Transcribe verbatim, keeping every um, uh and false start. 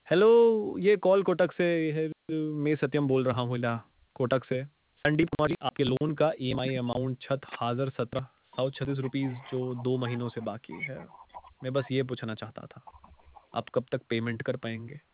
Hello, ये call Kotak से है। मैं सत्यम बोल रहा हूँ इला कोटक से। संदीप कुमार जी, आपके लोन का ईएमआई अमाउंट छत हाज़र सत्रह सौ छत्तीस रुपीस जो दो महीनों से बाकी है। मैं बस ये पूछना चाहता था, आप कब तक पेमेंट कर पाएँगे?